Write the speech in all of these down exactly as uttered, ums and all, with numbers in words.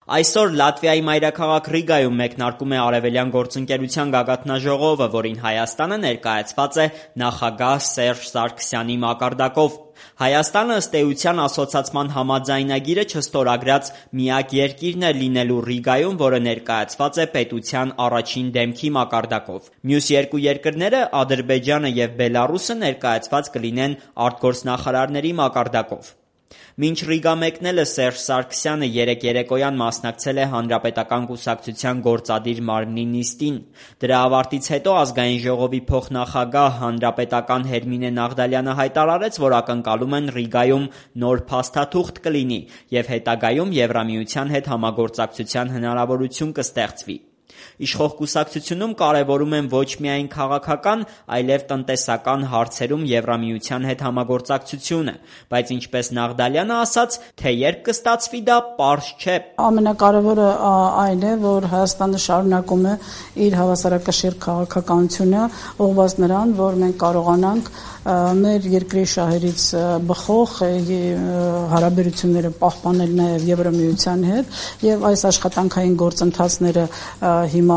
Այսօր Լատվիայի մայրաքաղաք Ռիգայում մեկնարկում է Արևելյան գործընկերության գագաթնաժողովը, որին Հայաստանը ներկայացված է նախագահ Սերժ Սարգսյանի մակարդակով։ Հայաստանը ըստ էության ասոցացման համաձայնագիրը չստորագրած միակ երկիրն է լինելու Ռիգայում, որը ներկայացված է պետության առաջին դեմքի մակարդակով։ Մյուս երկու երկրները՝ Ադրբեջանը և Բելառուսը, ներկայացված կլինեն արտգործնախարարների մակարդակով։ Մինչ Ռիգա մեկնելը Սերժ Սարգսյանը երեկ երեկոյան մասնակցել է Հանրապետական կուսակցության գործադիր մարմնի նիստին։ Դրա ավարտից հետո Ազգային ժողովի փոխնախագահ հանրապետական Հերմինե Նաղդալյանը հայտարարեց, որ ակնկալում են Ռիգայում նոր փաստաթուղթ կլինի և հետագայում Եվրամիության հետ համագործակցության հնարավորություն կստեղծվի։ Իշխող կուսակցությունում կարևորում են ոչ միայն քաղաքական, այլև տնտեսական հարցերում Եվրամիության հետ համագործակցությունը, բայց ինչպես Նաղդալյանը ասաց, թե երբ կստացվի դա պարզ չէ։ Ամենակարևորը այն է, որ Հայաստանը շարունակում է իր հավասարակշիռ քաղաքականությունը, ուղղված նրան, որ մենք կարողանանք մեր երկրի շահերից բխող հարաբերությունները պահպանել նաև Եվրամիության հետ, եւ այս աշխատանքային գործընթացները հիմա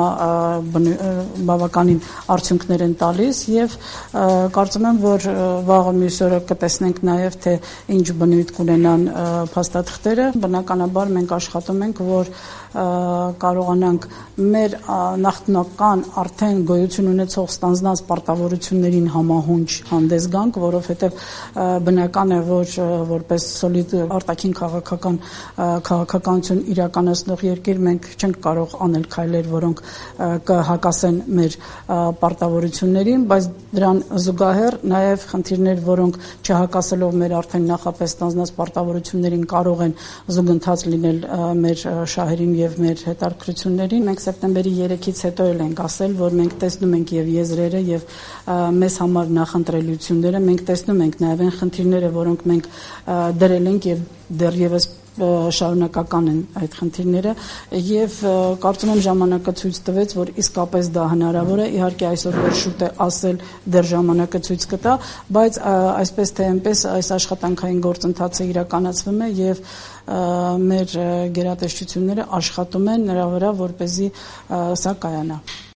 բավականին արդյունքներ են տալիս եւ կարծում եմ, որ վաղը մյուս օրը կտեսնենք նաև թե ինչ բնույթ կունենան փաստաթղթերը։ Բնականաբար մենք աշխատում ենք, որ կարողանանք մեր նախնական արդեն գոյություն ունեցող ստանձնած պարտավորություններին համահունչ հանդես գանք, որովհետև բնական է, որ որպես սոլիդ արտաքին քաղաքական քաղաքականություն իրականացնող երկիր մենք չենք կարող անել քայլեր, որոնք կհակասեն մեր պարտավորություններին, բայց դրան զուգահեռ նաև խնդիրներ, որոնք չհակասելով մեր արդեն նախապես ստանձնած պարտավորություններին կարող են զուգընթաց լինել մեր շահերին եւ մեր հետաքրքրություններին։ Մենք սեպտեմբերի երեքից հետո էլ ենք ասել, որ մենք տեսնում ենք եւ եզրերը եւ մեզ համար նախընտրելիությունները, մենք տեսնում ենք նաեւ այն խնդիրները, որոնք մենք դրել ենք եւ դեռևս շարունակական են այդ խնդիրները եւ կարծում եմ ժամանակը ցույց տվեց, որ իսկապես դա հնարավոր է։ Իհարկե այսօր որ շուտ է ասել, դեռ ժամանակը ցույց կտա, բայց այսպես թե այնպես այս աշխատանքային գործընթացը իրականացվում է եւ մեր գերատեսչությունները աշխատում են նրա վրա, որպեսզի սա կայանա։